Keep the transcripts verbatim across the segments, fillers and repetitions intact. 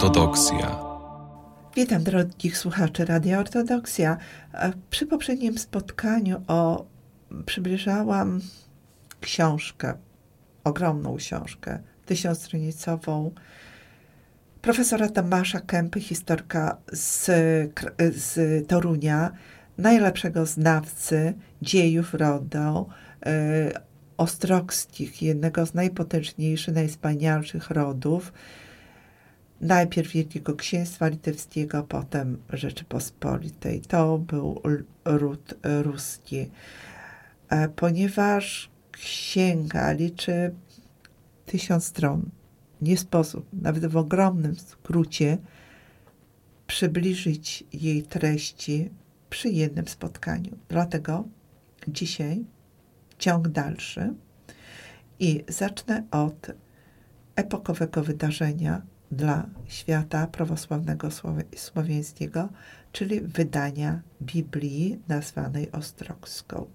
Ortodoksja. Witam drogich słuchaczy Radia Ortodoksja. Przy poprzednim spotkaniu o, przybliżałam książkę, ogromną książkę, tysiącstronicową profesora Tomasza Kępy, historyka z, z Torunia, najlepszego znawcy dziejów rodu y, ostrockich, jednego z najpotężniejszych, najwspanialszych rodów. Najpierw Wielkiego Księstwa Litewskiego, potem Rzeczypospolitej. To był ród ruski. Ponieważ księga liczy tysiąc stron, nie sposób, nawet w ogromnym skrócie, przybliżyć jej treści przy jednym spotkaniu. Dlatego dzisiaj ciąg dalszy i zacznę od epokowego wydarzenia dla świata prawosławnego słowiańskiego, czyli wydania Biblii nazwanej Ostrogską.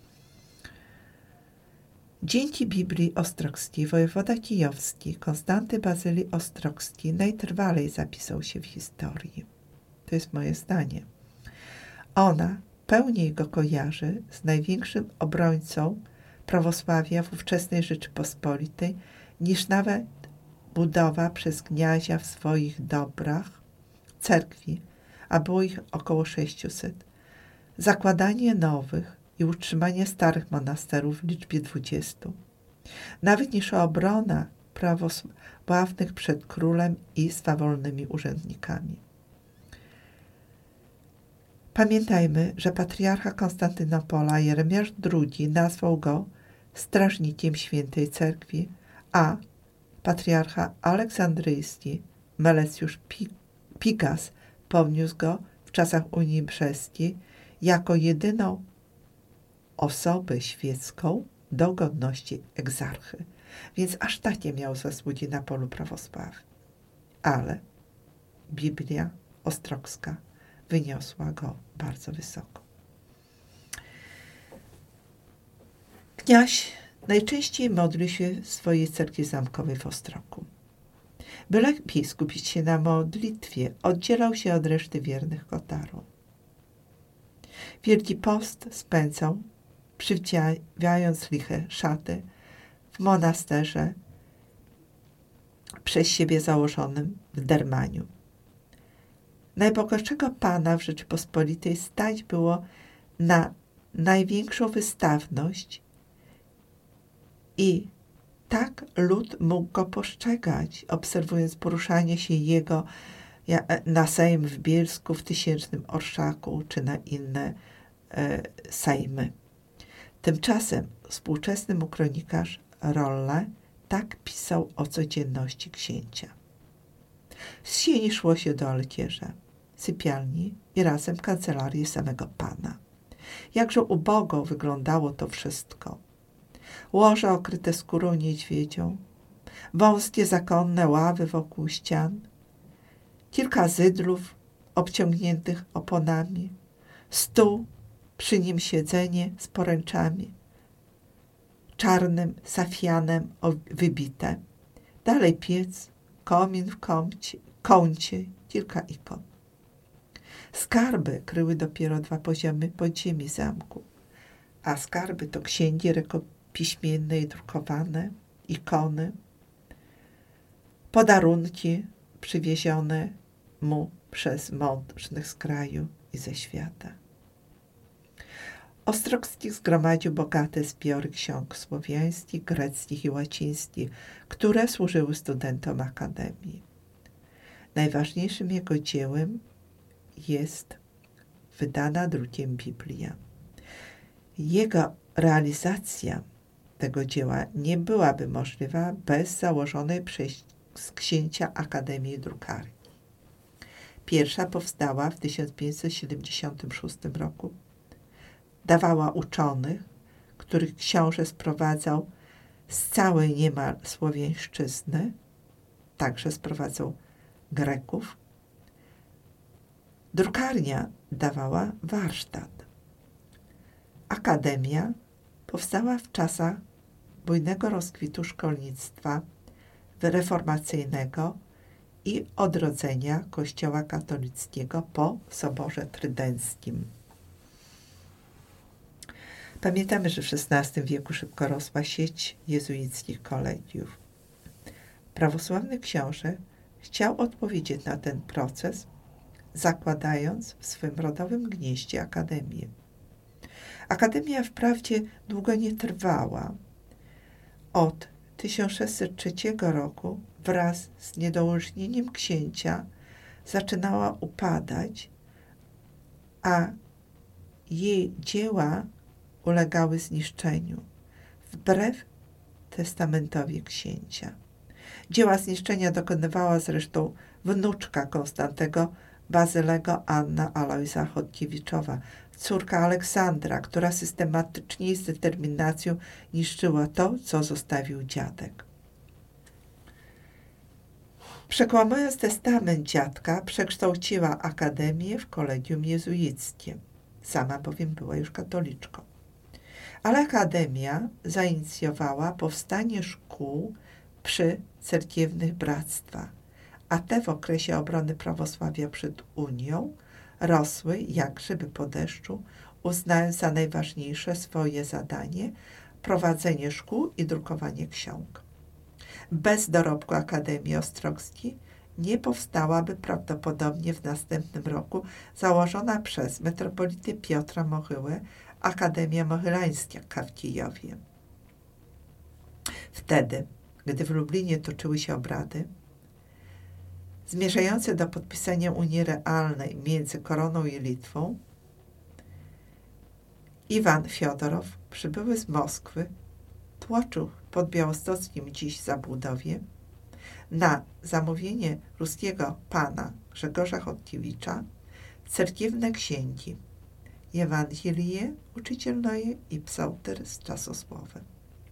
Dzięki Biblii Ostrogskiej wojewoda kijowski Konstanty Bazyli Ostrogski najtrwalej zapisał się w historii. To jest moje zdanie. Ona pełniej go kojarzy z największym obrońcą prawosławia w ówczesnej Rzeczypospolitej niż nawet budowa przez kniazia w swoich dobrach cerkwi, a było ich około sześciuset, zakładanie nowych i utrzymanie starych monasterów w liczbie dwudziestu, nawet niż obrona prawosławnych przed królem i swawolnymi urzędnikami. Pamiętajmy, że patriarcha Konstantynopola Jeremiasz drugi nazwał go strażnikiem świętej cerkwi, a patriarcha aleksandryjski Melecjusz Pigas podniósł go w czasach Unii Brzeskiej jako jedyną osobę świecką do godności egzarchy. Więc aż takie miał zasługi na polu prawosławia. Ale Biblia Ostrogska wyniosła go bardzo wysoko. Kniaź najczęściej modlił się w swojej cerkwi zamkowej w Ostrogu. By lepiej skupić się na modlitwie, oddzielał się od reszty wiernych kotarów. Wielki Post spędzał, przywdziając liche szaty, w monasterze przez siebie założonym w Dermaniu. Najbogatszego pana w Rzeczypospolitej stać było na największą wystawność i tak lud mógł go postrzegać, obserwując poruszanie się jego na Sejm w Bielsku, w Tysięcznym Orszaku czy na inne e, sejmy. Tymczasem współczesny mu kronikarz Rolle tak pisał o codzienności księcia. Z sieni szło się do alkierza, sypialni i razem kancelarii samego pana. Jakże ubogo wyglądało to wszystko. Łoże okryte skórą niedźwiedzią, wąskie zakonne ławy wokół ścian, kilka zydlów obciągniętych oponami, stół, przy nim siedzenie z poręczami, czarnym safianem wybite, dalej piec, komin w kącie, kącie, kilka ikon. Skarby kryły dopiero dwa poziomy podziemi zamku, a skarby to księgi rękopiśmienne i drukowane, ikony, podarunki przywiezione mu przez możnych z kraju i ze świata. Ostrogski zgromadził bogate zbiory ksiąg słowiańskich, greckich i łacińskich, które służyły studentom akademii. Najważniejszym jego dziełem jest wydana drukiem Biblia. Jego realizacja tego dzieła nie byłaby możliwa bez założonej przez księcia Akademii Drukarni. Pierwsza powstała w tysiąc pięćset siedemdziesiątym szóstym roku. Dawała uczonych, których książę sprowadzał z całej niemal słowiańszczyzny, także sprowadzał Greków. Drukarnia dawała warsztat. Akademia powstała w czasach bujnego rozkwitu szkolnictwa reformacyjnego i odrodzenia Kościoła katolickiego po Soborze Trydenckim. Pamiętamy, że w szesnastym wieku szybko rosła sieć jezuickich kolegiów. Prawosławny książę chciał odpowiedzieć na ten proces, zakładając w swym rodowym gnieździe akademię. Akademia wprawdzie długo nie trwała. Od tysiąc sześćset trzeciego roku wraz z niedołężnieniem księcia zaczynała upadać, a jej dzieła ulegały zniszczeniu, wbrew testamentowi księcia. Dzieła zniszczenia dokonywała zresztą wnuczka Konstantego Bazylego Anna Alojza Chodkiewiczowa, córka Aleksandra, która systematycznie i z determinacją niszczyła to, co zostawił dziadek. Przekłamując testament dziadka, przekształciła akademię w kolegium jezuickie. Sama bowiem była już katoliczką. Ale akademia zainicjowała powstanie szkół przy cerkiewnych bractwach, a te w okresie obrony prawosławia przed Unią rosły jak grzyby po deszczu, uznając za najważniejsze swoje zadanie prowadzenie szkół i drukowanie ksiąg. Bez dorobku Akademii Ostrogskiej nie powstałaby prawdopodobnie w następnym roku założona przez metropolitę Piotra Mochyłę Akademia Mohylańska w Kijowie. Wtedy, gdy w Lublinie toczyły się obrady zmierzające do podpisania Unii Realnej między Koroną i Litwą, Iwan Fiodorow, przybyły z Moskwy, tłoczył pod białostockim dziś Zabłudowie na zamówienie ruskiego pana Grzegorza Chodkiewicza cerkiewne księgi, Ewangelie uczycielnoje i psałter z czasosłowem.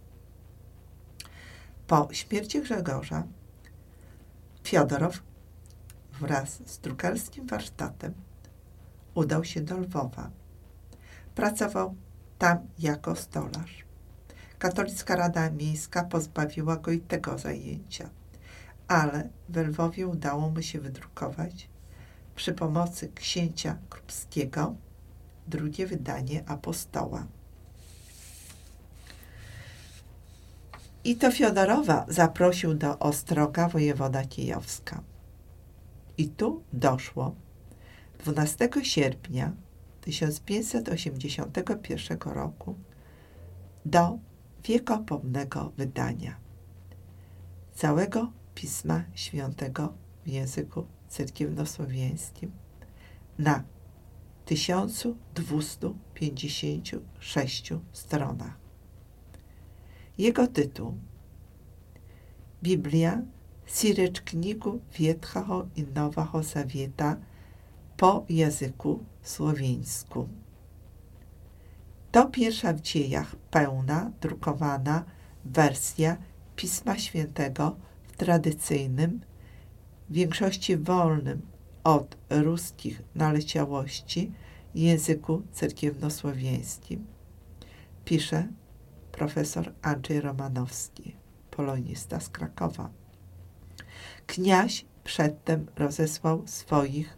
Po śmierci Grzegorza Fiodorow wraz z drukarskim warsztatem udał się do Lwowa. Pracował tam jako stolarz. Katolicka Rada Miejska pozbawiła go i tego zajęcia, ale w Lwowie udało mu się wydrukować przy pomocy księcia Krupskiego drugie wydanie Apostoła. I to Fiodorowa zaprosił do Ostroga wojewoda kijowska. I tu doszło dwunastego sierpnia tysiąc pięćset osiemdziesiątego pierwszego roku do wiekopomnego wydania całego Pisma Świętego w języku cerkiewnosłowiańskim na tysiąc dwieście pięćdziesiąt sześć stronach. Jego tytuł Biblia Sireczkniku Ветхого i Nowego Zawieta po języku słowiańsku. To pierwsza w dziejach pełna, drukowana wersja Pisma Świętego w tradycyjnym, w większości wolnym od ruskich naleciałości języku cerkiewnosłowiańskim, pisze profesor Andrzej Romanowski, polonista z Krakowa. Kniaź przedtem rozesłał swoich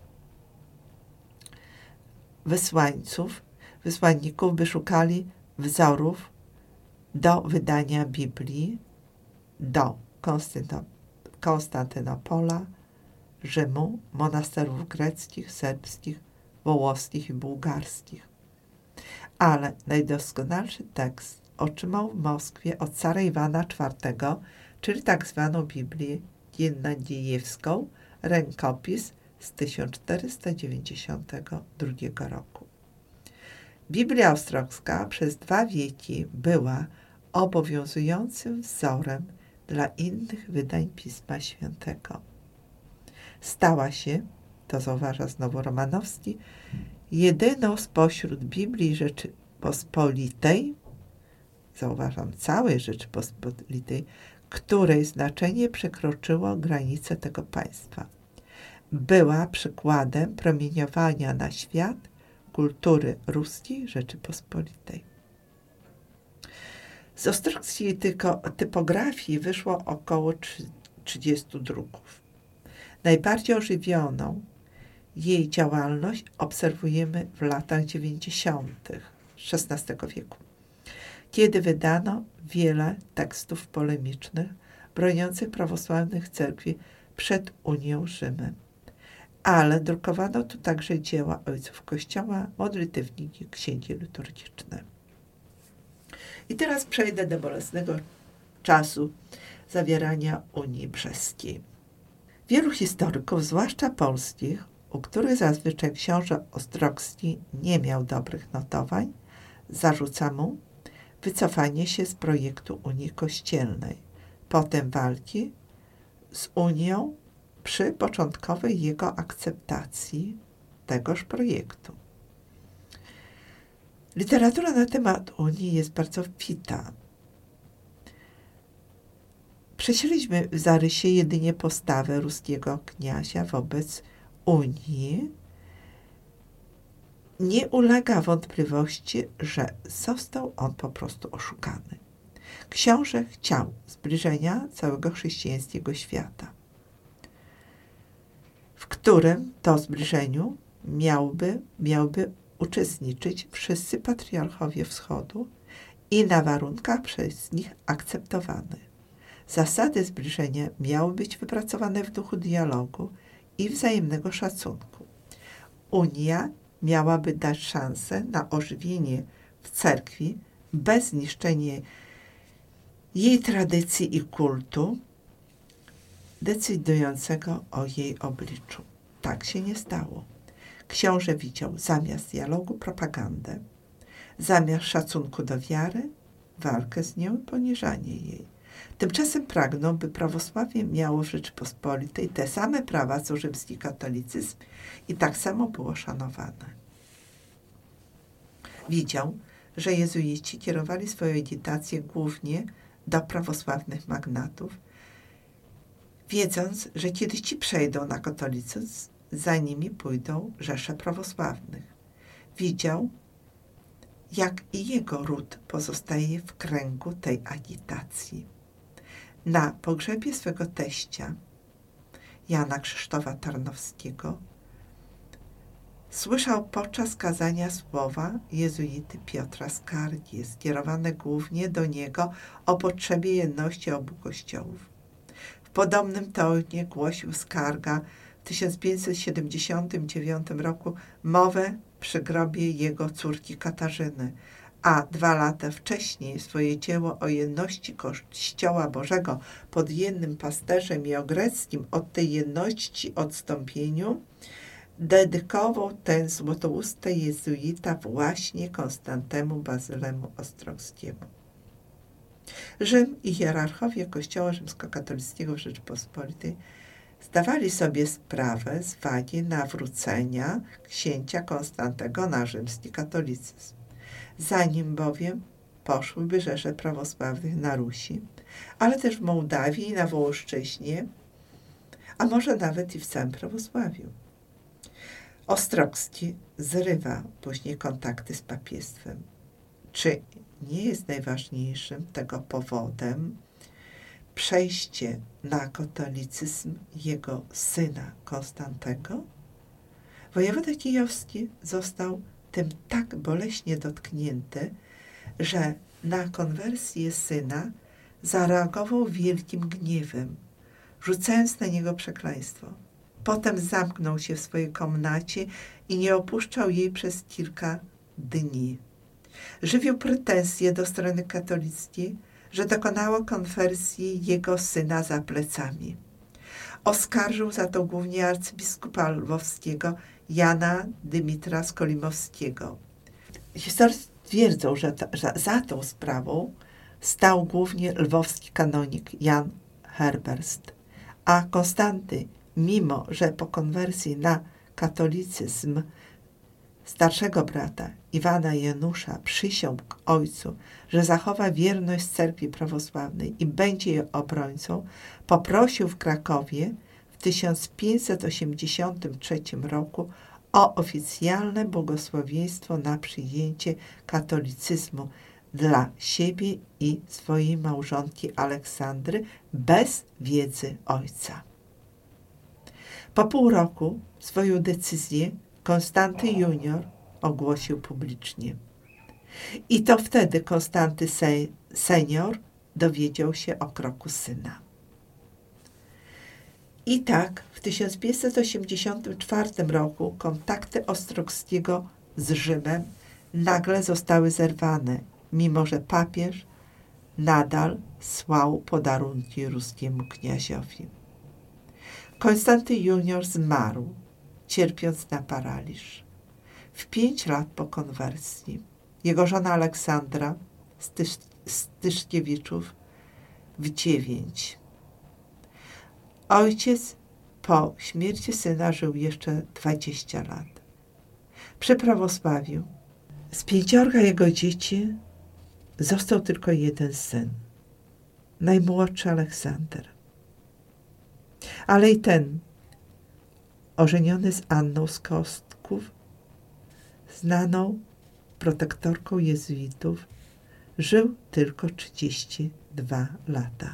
wysłańców, wysłanników, by szukali wzorów do wydania Biblii do Konstantynopola, Rzymu, monasterów greckich, serbskich, wołoskich i bułgarskich. Ale najdoskonalszy tekst otrzymał w Moskwie od cara Iwana czwartego, czyli tak zwaną Biblię Jennadziejewską, rękopis z tysiąc czterysta dziewięćdziesiątego drugiego roku. Biblia Ostrogska przez dwa wieki była obowiązującym wzorem dla innych wydań Pisma Świętego. Stała się, to zauważa znowu Romanowski, jedyną spośród Biblii Rzeczypospolitej, zauważam całej Rzeczypospolitej, której znaczenie przekroczyło granice tego państwa. Była przykładem promieniowania na świat kultury ruskiej Rzeczypospolitej. Z ostrogskiej typografii wyszło około trzydziestu druków. Najbardziej ożywioną jej działalność obserwujemy w latach dziewięćdziesiątych szesnastego wieku, kiedy wydano wiele tekstów polemicznych broniących prawosławnych cerkwi przed Unią Rzymem. Ale drukowano tu także dzieła ojców Kościoła, modlitewniki, księgi liturgiczne. I teraz przejdę do bolesnego czasu zawierania Unii Brzeskiej. Wielu historyków, zwłaszcza polskich, u których zazwyczaj książę Ostrogski nie miał dobrych notowań, zarzuca mu wycofanie się z projektu Unii Kościelnej, potem walki z Unią przy początkowej jego akceptacji tegoż projektu. Literatura na temat Unii jest bardzo obfita. Przesieliśmy w zarysie jedynie postawę ruskiego kniazia wobec Unii. Nie ulega wątpliwości, że został on po prostu oszukany. Książę chciał zbliżenia całego chrześcijańskiego świata, w którym to zbliżeniu miałby, miałby uczestniczyć wszyscy patriarchowie Wschodu i na warunkach przez nich akceptowanych. Zasady zbliżenia miały być wypracowane w duchu dialogu i wzajemnego szacunku. Unia miałaby dać szansę na ożywienie w cerkwi bez zniszczenia jej tradycji i kultu decydującego o jej obliczu. Tak się nie stało. Książę widział zamiast dialogu propagandę, zamiast szacunku do wiary, walkę z nią i poniżanie jej. Tymczasem pragnął, by prawosławie miało w Rzeczypospolitej te same prawa co rzymski katolicyzm i tak samo było szanowane. Widział, że jezuici kierowali swoją agitację głównie do prawosławnych magnatów, wiedząc, że kiedy ci przejdą na katolicyzm, za nimi pójdą rzesze prawosławnych. Widział, jak i jego ród pozostaje w kręgu tej agitacji. Na pogrzebie swego teścia, Jana Krzysztofa Tarnowskiego, słyszał podczas kazania słowa jezuity Piotra Skargi, skierowane głównie do niego o potrzebie jedności obu kościołów. W podobnym tonie głosił Skarga w tysiąc pięćset siedemdziesiątym dziewiątym roku mowę przy grobie jego córki Katarzyny, a dwa lata wcześniej swoje dzieło o jedności Kościoła Bożego pod jednym pasterzem i o greckim od tej jedności odstąpieniu dedykował ten złotousty jezuita właśnie Konstantemu Bazylemu Ostrogskiemu. Rzym i hierarchowie Kościoła rzymskokatolickiego w Rzeczypospolitej zdawali sobie sprawę z wagi nawrócenia księcia Konstantego na rzymski katolicyzm. Zanim bowiem poszłyby rzesze prawosławnych na Rusi, ale też w Mołdawii i na Wołoszczyźnie, a może nawet i w całym prawosławiu. Ostrogski zrywa później kontakty z papiestwem. Czy nie jest najważniejszym tego powodem przejście na katolicyzm jego syna Konstantego? Wojewoda kijowski został tym tak boleśnie dotknięty, że na konwersję syna zareagował wielkim gniewem, rzucając na niego przekleństwo. Potem zamknął się w swojej komnacie i nie opuszczał jej przez kilka dni. Żywił pretensje do strony katolickiej, że dokonało konwersji jego syna za plecami. Oskarżył za to głównie arcybiskupa lwowskiego Jana Dymitra Skolimowskiego. Historycy twierdzą, że, ta, że za tą sprawą stał głównie lwowski kanonik Jan Herberst, a Konstanty, mimo że po konwersji na katolicyzm starszego brata Iwana Janusza przysiągł ojcu, że zachowa wierność cerkwi prawosławnej i będzie jej obrońcą, poprosił w Krakowie w tysiąc pięćset osiemdziesiątym trzecim roku o oficjalne błogosławieństwo na przyjęcie katolicyzmu dla siebie i swojej małżonki Aleksandry bez wiedzy ojca. Po pół roku swoją decyzję Konstanty junior ogłosił publicznie. I to wtedy Konstanty se- senior dowiedział się o kroku syna. I tak w tysiąc pięćset osiemdziesiątym czwartym roku kontakty Ostrogskiego z Rzymem nagle zostały zerwane, mimo że papież nadal słał podarunki ruskiemu kniaziowi. Konstanty junior zmarł, cierpiąc na paraliż. W pięć lat po konwersji jego żona Aleksandra z, Tysz, z Tyszkiewiczów w dziewięć. Ojciec po śmierci syna żył jeszcze dwadzieścia lat. Przy prawosławiu z pięciorga jego dzieci został tylko jeden syn, najmłodszy Aleksander. Ale i ten, ożeniony z Anną z Kostków, znaną protektorką jezuitów, żył tylko trzydzieści dwa lata.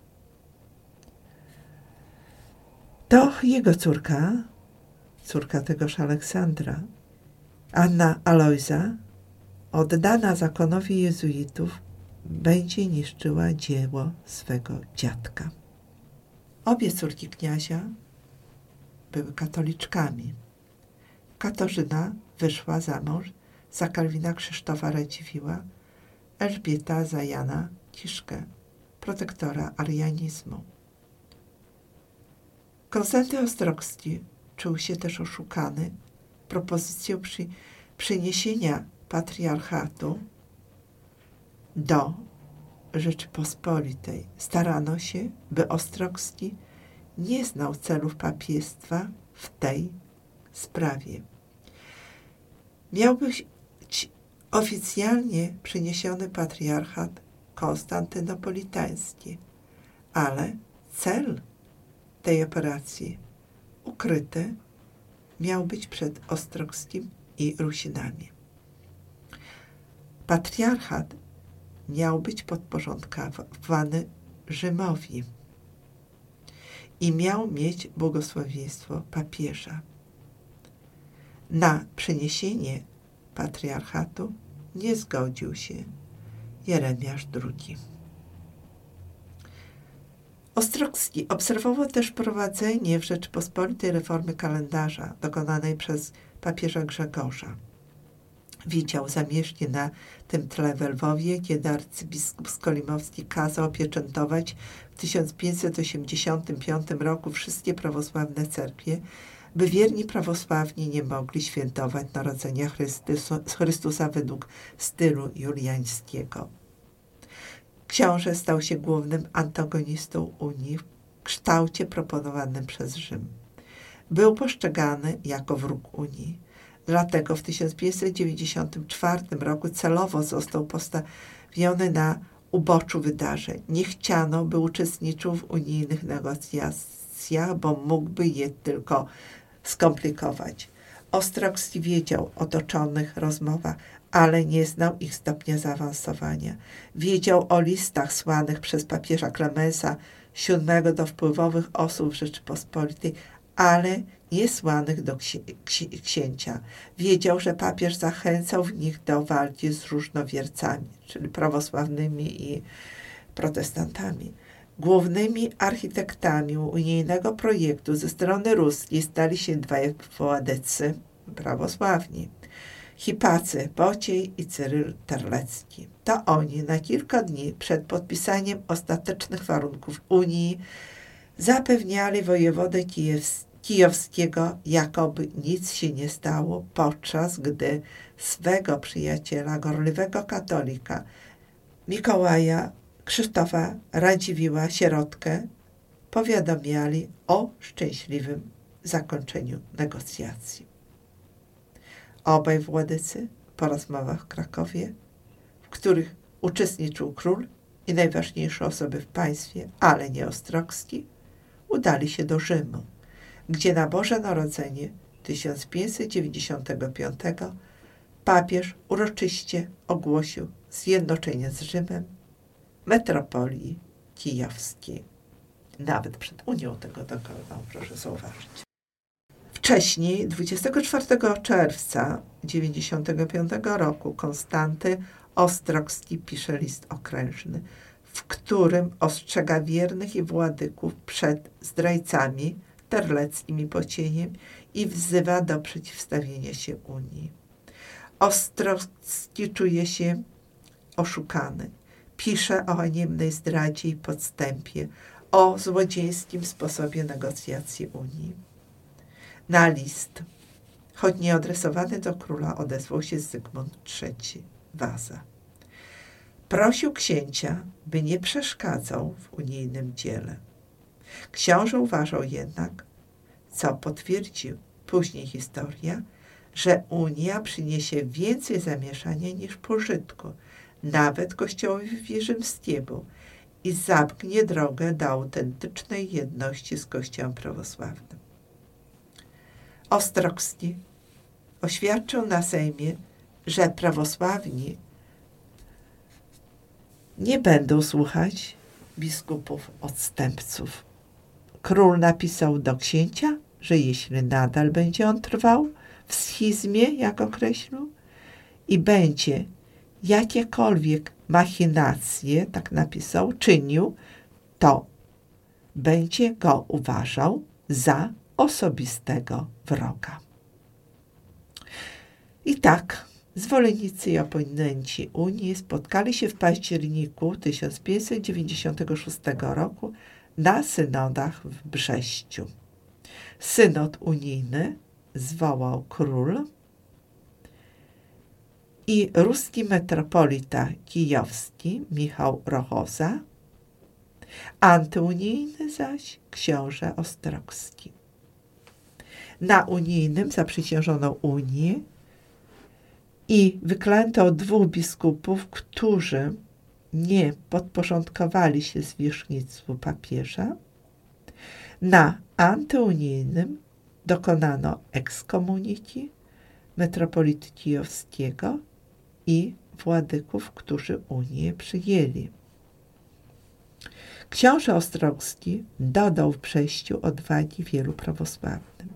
To jego córka, córka tegoż Aleksandra, Anna Alojza, oddana zakonowi jezuitów, będzie niszczyła dzieło swego dziadka. Obie córki kniazia były katoliczkami. Katarzyna wyszła za mąż za Kalwina Krzysztofa Radziwiła, Elżbieta za Jana Kiszkę, protektora arianizmu. Konstanty Ostrogski czuł się też oszukany propozycją przy, przeniesienia patriarchatu do Rzeczypospolitej. Starano się, by Ostrogski nie znał celów papiestwa w tej sprawie. Miał być oficjalnie przeniesiony patriarchat konstantynopolitański, ale cel tej operacji ukryty miał być przed Ostrogskim i Rusinami. Patriarchat miał być podporządkowany Rzymowi i miał mieć błogosławieństwo papieża. Na przeniesienie patriarchatu nie zgodził się Jeremiasz drugi. Ostrogski obserwował też prowadzenie w Rzeczypospolitej reformy kalendarza dokonanej przez papieża Grzegorza. Widział zamierzchnie na tym tle w Lwowie, kiedy arcybiskup Skolimowski kazał opieczętować w tysiąc pięćset osiemdziesiątym piątym roku wszystkie prawosławne cerkwie, by wierni prawosławni nie mogli świętować Narodzenia Chrystusa, Chrystusa według stylu juliańskiego. Książę stał się głównym antagonistą Unii w kształcie proponowanym przez Rzym. Był postrzegany jako wróg Unii. Dlatego w tysiąc pięćset dziewięćdziesiątym czwartym roku celowo został postawiony na uboczu wydarzeń. Nie chciano, by uczestniczył w unijnych negocjacjach, bo mógłby je tylko skomplikować. Ostrogski wiedział o toczonych rozmowach, ale nie znał ich stopnia zaawansowania. Wiedział o listach słanych przez papieża Klemensa siódmego do wpływowych osób Rzeczypospolitej, ale nie słanych do ksi ksi księcia. Wiedział, że papież zachęcał w nich do walki z różnowiercami, czyli prawosławnymi i protestantami. Głównymi architektami unijnego projektu ze strony ruskiej stali się dwaj władycy prawosławni. Hipacy Bociej i Cyryl Terlecki. To oni na kilka dni przed podpisaniem ostatecznych warunków Unii zapewniali wojewodę kijewskiego kijowskiego, jakoby nic się nie stało, podczas gdy swego przyjaciela, gorliwego katolika, Mikołaja Krzysztofa Radziwiła, sierotkę, powiadamiali o szczęśliwym zakończeniu negocjacji. Obaj władycy po rozmowach w Krakowie, w których uczestniczył król i najważniejsze osoby w państwie, ale nie Ostrogski, udali się do Rzymu, gdzie na Boże Narodzenie tysiąc pięćset dziewięćdziesiątego piątego papież uroczyście ogłosił zjednoczenie z Rzymem metropolii kijowskiej. Nawet przed Unią tego dokonał, proszę zauważyć. Wcześniej, dwudziestego czwartego czerwca dziewięćdziesiątego piątego roku, Konstanty Ostrogski pisze list okrężny, w którym ostrzega wiernych i władyków przed zdrajcami, terleckim i pocieniem i wzywa do przeciwstawienia się Unii. Ostrogski czuje się oszukany. Pisze o haniebnej zdradzie i podstępie, o złodziejskim sposobie negocjacji Unii. Na list, choć nie adresowany do króla, odezwał się Zygmunt trzeci Waza. Prosił księcia, by nie przeszkadzał w unijnym dziele. Książę uważał jednak, co potwierdził później historia, że Unia przyniesie więcej zamieszania niż pożytku, nawet Kościołowi Wierzymskiemu, i zamknie drogę do autentycznej jedności z Kościołem prawosławnym. Ostrogski oświadczył na Sejmie, że prawosławni nie będą słuchać biskupów odstępców. Król napisał do księcia, że jeśli nadal będzie on trwał w schizmie, jak określił, i będzie jakiekolwiek machinacje, tak napisał, czynił, to będzie go uważał za osobistego wroga. I tak zwolennicy i oponenci Unii spotkali się w październiku tysiąc pięćset dziewięćdziesiątego szóstego roku na synodach w Brześciu. Synod unijny zwołał król i ruski metropolita kijowski Michał Rochoza, antyunijny zaś książę Ostrogski. Na unijnym zaprzysiężono Unię i wyklęto dwóch biskupów, którzy nie podporządkowali się zwierzchnictwu papieża. Na antyunijnym dokonano ekskomuniki metropolity kijowskiego i władyków, którzy Unię przyjęli. Książę Ostrogski dodał w Brześciu odwagi wielu prawosławnym.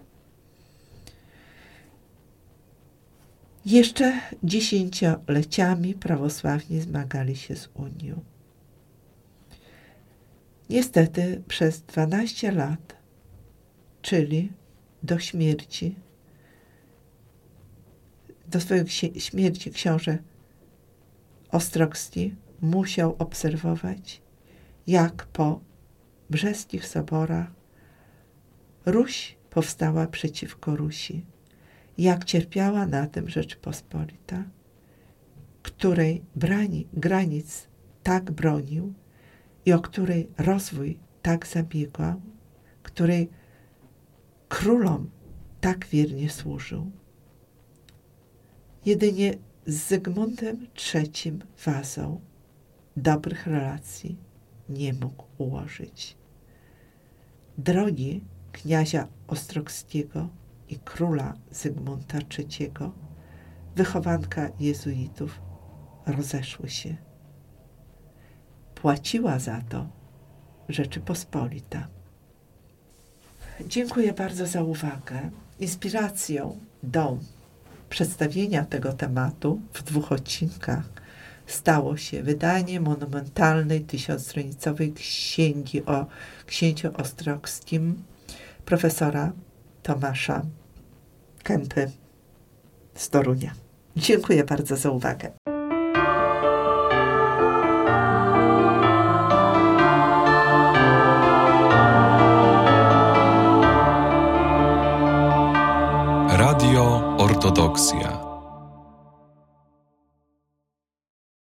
Jeszcze dziesięcioleciami prawosławni zmagali się z Unią. Niestety przez dwanaście lat, czyli do śmierci, do swojej śmierci książę Ostrogski musiał obserwować, jak po brzeskich soborach Ruś powstała przeciwko Rusi, jak cierpiała na tym Rzeczpospolita, której brani, granic tak bronił i o której rozwój tak zabiegał, której królom tak wiernie służył. Jedynie z Zygmuntem trzecim Wazą dobrych relacji nie mógł ułożyć. Drogi kniazia Ostrogskiego i króla Zygmunta trzeciego, wychowanka jezuitów, rozeszły się. Płaciła za to Rzeczypospolita. Dziękuję bardzo za uwagę. Inspiracją do przedstawienia tego tematu w dwóch odcinkach stało się wydanie monumentalnej tysiącstronicowej księgi o księciu Ostrogskim profesora Tomasza Kępy z Torunia. Dziękuję bardzo za uwagę. Radio Ortodoksja.